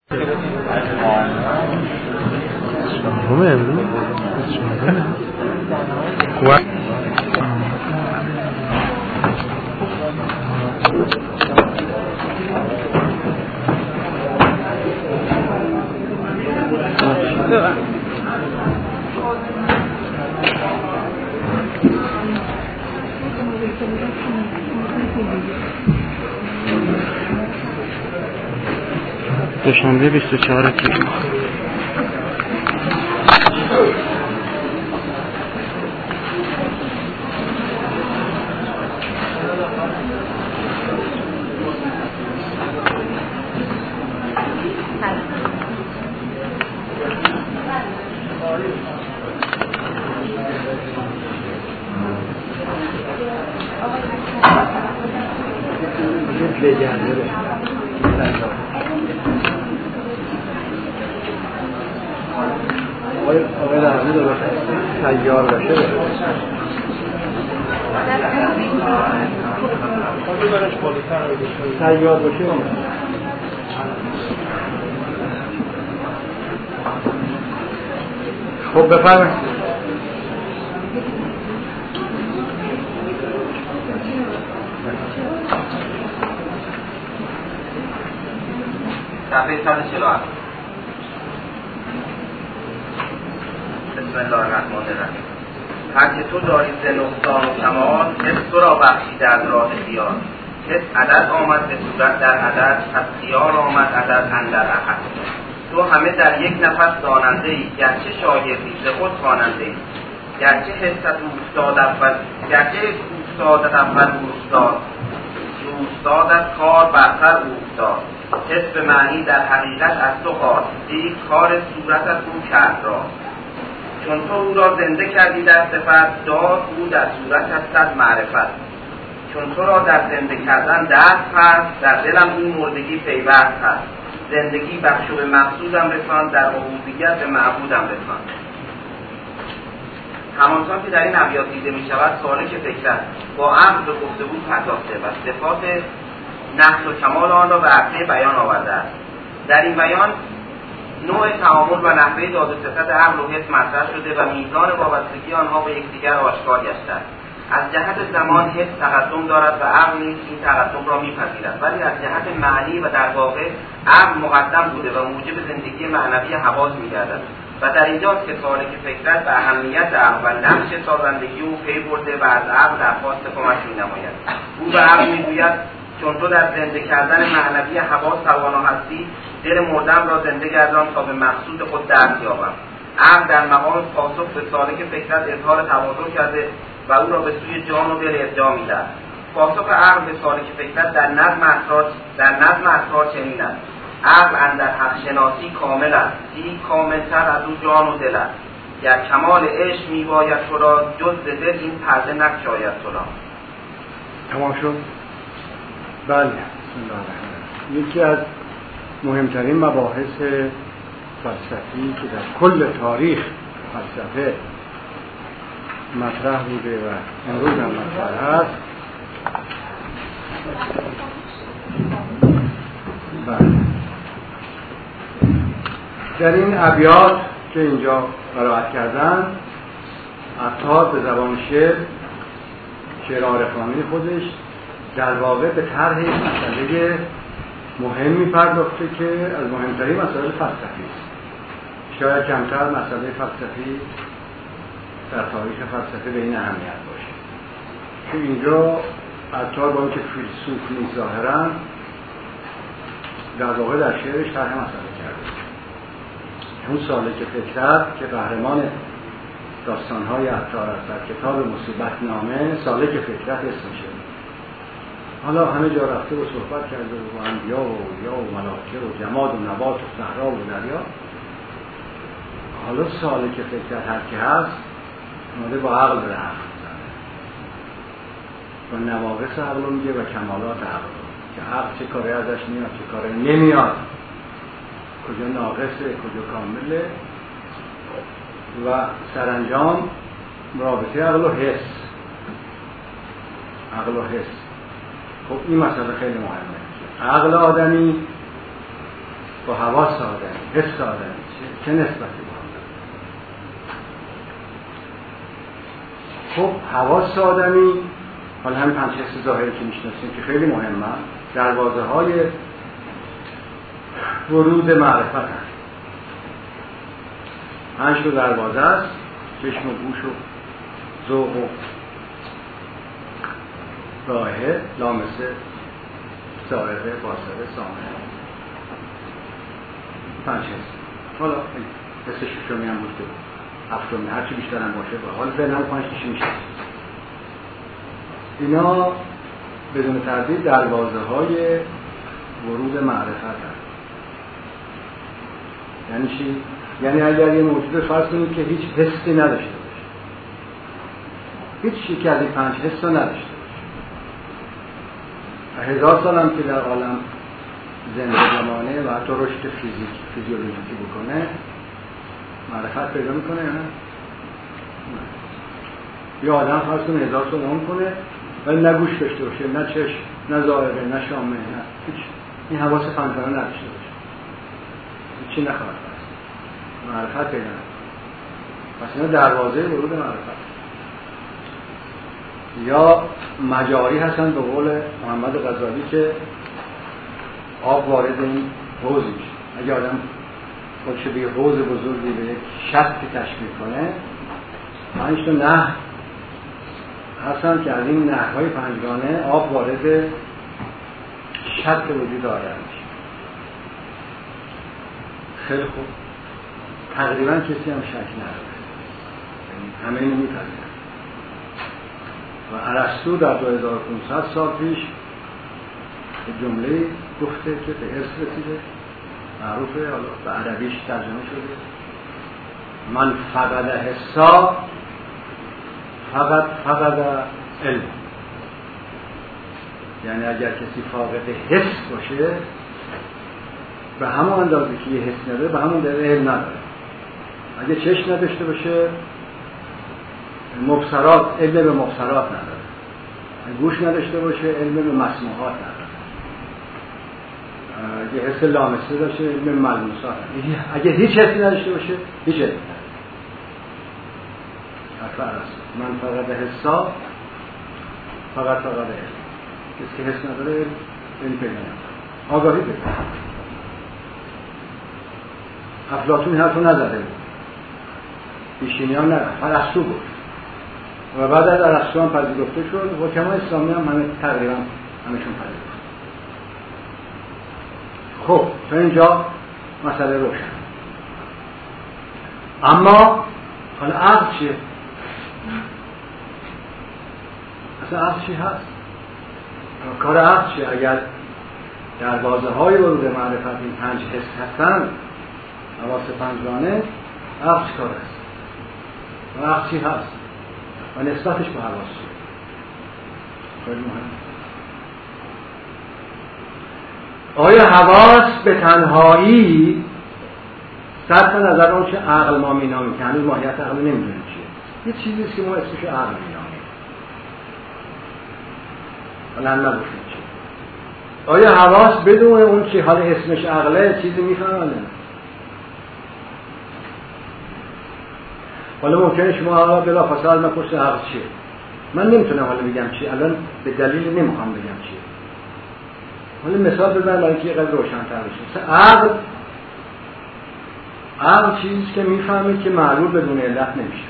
دوشنبه 24 تیر ماه. سیار باشه سیار باشه خب بفرمایید. صفحه 147. بسم الله الرحمن الرحیم. هر که تو داری ز نقصان و کمال، حس تو را بخشیده از راه خیال. حس عدد آمد به صورت در عدد، پس خیال آمد عدد اندر احد. تو همه در یک نفس داننده ای، گرچه شاگردی ز خود خواننده ای. گرچه حست اوستاد اول اوستادت کار برتر اوستاد. حس به معنی در حقیقت از تو خواست، دید کار صورتت او کرد را. چون تو او را زنده کردی در صفت، داد او در صورتت صد معرفت. چون تو را در زنده کردن دست هست، در دلم این مردگی پیوست هست. زندگی بخشو به مقصودم رسان، در عبودیت به معبودم رسان. همانطور که در این ابیات دیده می شود، سالک فکرت با عقل به گفتگو پرداخته و صفات نقص و کمال آن را به عرصه بیان آورده است. در این بیان نوع تعامل و نحوه داد و ستد عقل و حس مطرح شده و میزان وابستگی آنها به یکدیگر آشکار گشته است. از جهت زمان حس تقدم دارد و عقل نیز این تقدم را میپذیرد، ولی از جهت معنی و در واقع عقل مقدم بوده و موجب زندگی معنوی حواس میگردد و در اینجاست که سالک فکرت به اهمیت عقل و نقش سازندگی او پی برده و از عقل درخواست کمک مینماید. او به عقل میگوید چون تو در زنده کردن معنوی حواس توانا هستی، دل مردم را زنده گردان تا به مقصود خود دست یابم. عقل در مقام پاسخ به سالک فکرت اظهار تواضع کرده و او را به سوی جان و دل ارجاع می‌دهد. پاسخ عقل به سالک فکرت در نظم اسرار چنین است: عقل اندر حق شناسی کامل است، دی کاملتر از او جان و دل است. گر کمال عشق میباید تو را، جز ز دل این پرده نگشاید تو را. تمام شد؟ بله. بسم الله الرحمن الرحیم. یکی از مهمترین مباحث فلسفی که در کل تاریخ فلسفه مطرح بوده و امروز هم مطرح است. در این ابیات که اینجا قرائت کردن، عطار به زبان شعر عارفانه خودش در واقع به طرح مسئله مهمی پرداخته که از مهمترین مسائل فلسفی است. شاید کمتر مسئله فلسفی در تاریخ فلسفه به این اهمیت باشه که اینجا عطار با اینکه فیلسوف نیست ظاهراً، در واقع در شعرش طرح مسئله کرده. اون سالک فکرت که قهرمان داستان‌های عطار است در کتاب مصیبت نامه، سالک فکرت اسمشه. حالا همه جا رفته و صحبت کرده و انبیا و اولیا و ملائکه و جماد و نبات و صحرا و دریا. حالا سالک فکرت هر که هست اومده با عقل به حرف میزنه و نواقص عقل رو میگه و کمالات عقل رو، که عقل چه کاری ازش میاد چه کاری نمیاد، کجا ناقصه کجا کامله، و سرانجام رابطه عقل و حس. عقل و حس، خب این مسئله خیلی مهمه. عقل آدمی با حواس آدمی، حس آدمی چه نسبتی با هم داره؟ خب حواس آدمی، حالا همین 5 حس ظاهری که میشناسیم که خیلی مهمه، دروازه های ورود معرفت هست. 5 تا دروازه است: چشم و گوش و ذوق و رائحه، لامسه، ذائقه، باصره، سامعه. 5 حس. حالا حس ششمی هم بود که هفتمی، هرچی بیشتر هم باشه با حال فعلا 5 تاش میشه. اینا بدون تردید دروازه های ورود معرفت هست. یعنی چی؟ یعنی اگر یه موجود فرض کنید که هیچ حسی نداشته باشه، هیچ یکی از این 5 حس رو نداشته باشه، 1000 سال هم که در عالم زنده بمانه و حتی رشد فیزیولوژیکی بکنه، معرفت پیدا میکنه یا نه؟ یه آدم فرض کنه 1000 سال عمر کنه ولی نه گوش داشته باشه، نه چشم، نه ذائقه، نه شامه، نه هیچ، این حواس پنجگانه نداشته باشه، هیچی نخواهد هست، معرفت پیدا نکنه. پس اینا دروازه ورود معرفت. یا مجاری هستن به قول محمد غزالی که آب وارد این حوض میشه. اگه آدم خودش به یه حوض بزرگی به یک شطی تشبیه کنه، 5 تا نهر هستن که از این نهرهای پنجگانه آب وارد شط وجود آدم میشه. خیلی خوب، تقریبا کسی هم شک نداره، همه اینو میپذیرن. و ارسطو در 2500 سال پیش به جمله گفته که به ارث رسیده، معروفه، حالا به عربیش ترجمه شده: من فقد حسا فقد علم. یعنی اگر کسی فاقد حس باشه، به همون اندازه که یه حس نداره، به همون درجه علم نداره. اگه چشم نداشته باشه، مبصرات، علم به مبصرات نداره. اگه گوش نداشته باشه، علم به مسموعات نداره. اگه حس لامسه داشته، علم به ملموسات نداره. اگه هیچ حسی نداشته باشه، هیچ علم نداره. من فقط حسا فقط علم. کسی که حس نداره علم پیدا نمی‌کنه، آگاهی پیدا نمی‌کنه. افلاطون حرف رو نزده بود، پیشینیان نه، ارسطو بود و بعد از ارسطو هم پذیرفته شد. حکمای اسلامی هم همه تقریبا همشون پذیرفته. خب تا اینجا مسئله روشن. اما حالا عقل چیه؟ اصلا عقل چی هست؟ کار عقل چیه؟ اگر دروازه های ورود معرفت این 5 حس هستن، حواس پنجگانه، عقل چی کار هست؟ و عقل چی هست؟ و نسبتش به حواس چیه؟ خیلی مهم. آیا حواس به تنهایی صرف نظر اون چه عقل ما مینامیم که هنوز ماهیت عقل نمیدونیم چیه، یه چیزیست که ما اسمش عقل مینامیم، حالا نگفتیم چیه. آیا حواس بدون اون که حال اسمش عقله چیزی میفهمه؟ حالا ممکنه شما حالا بلافاصله من پشت عقل چیه؟ من نمیتونم حالا بگم چیه، الان به دلیل نمیخوام بگم چیه. حالا مثال بزنم برای که یه قدر روشن‌تر بشه. عقل چیزی که میفهمه که معلول بدون علت نمیشه.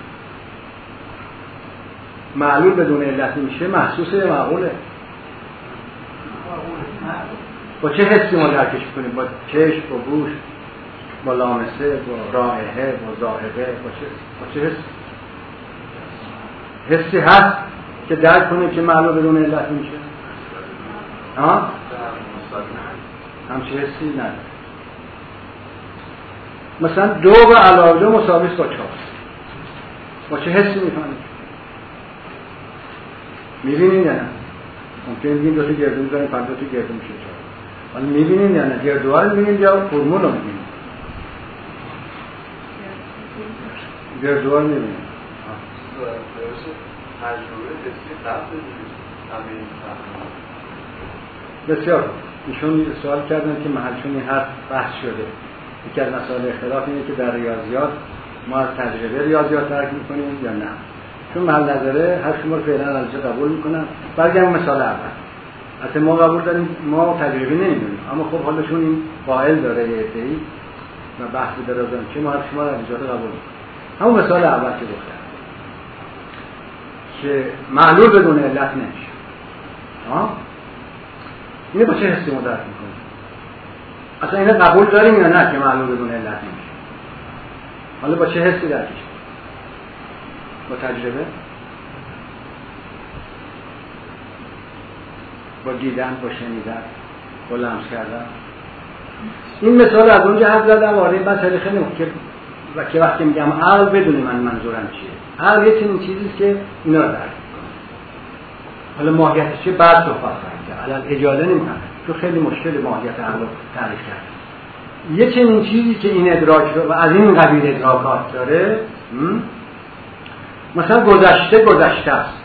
معلول بدون علت نمیشه، محسوس معقوله. با چه حسی ما درکش کنیم؟ با چشم، با گوش، با لامسه، با رائحه، با ذائقه، با چه حسی هست که درک کنه که معلول بدون علت نمیشه؟ همچه حسی نداره. مثلا 2 به علاوه 2 مساوی است با 4. با چه حسی میفهمید؟ میبینید یا نه؟ ممکنه بگیم 2 تا گردو میزنیم 5 تا گردو میشه 4. ولی میبینید یا نه؟ گردوها رو میبینید یا فرمول رو میبینید؟ گردوها رو میبینید. تجربه حسی قبل بسیار ایشون سوال کردن که محلشون این حرف بحث شده. یکی از مسائل اختلاف اینه که در ریاضیات ما از تجربه ریاضیات درک میکنیم یا نه. چون محل نظره هر شما رو فعلا از جا قبول میکنن. برگردیم مثال اول. البته ما قبول داریم، ما تجربه نمیدونیم، اما خب حالشون این قائل داره یه عده‌ای و بحث داره که ما شما رو از جا قبول میکنیم. همون مثال اول که گفتم که معلول بدون علت نمیشه. اینه با چه حسی ما درک میکنیم؟ اصلا اینه قبول داریم یا نه که معلول بدون علت نمیشه؟ حالا با چه حسی درکش؟ با تجربه؟ با دیدن، با شنیدن، با لمس کردن. این مثال از اونجا حرف زدم وارد مسئله خیلی که وقتی میگم عقل بدون منظورم چیه؟ عقل یه چنین چیزیست که اینا رو درک میکنه. حالا ماهیتش چیه؟ بعد صحبت کنیم که الان اجازه نمیکنم چون خیلی مشکل ماهیت عقل رو تعریف کرد. یه چنین چیزی که این ادراک رو و از این قبیل ادراکات داره، مثلا گذشته است.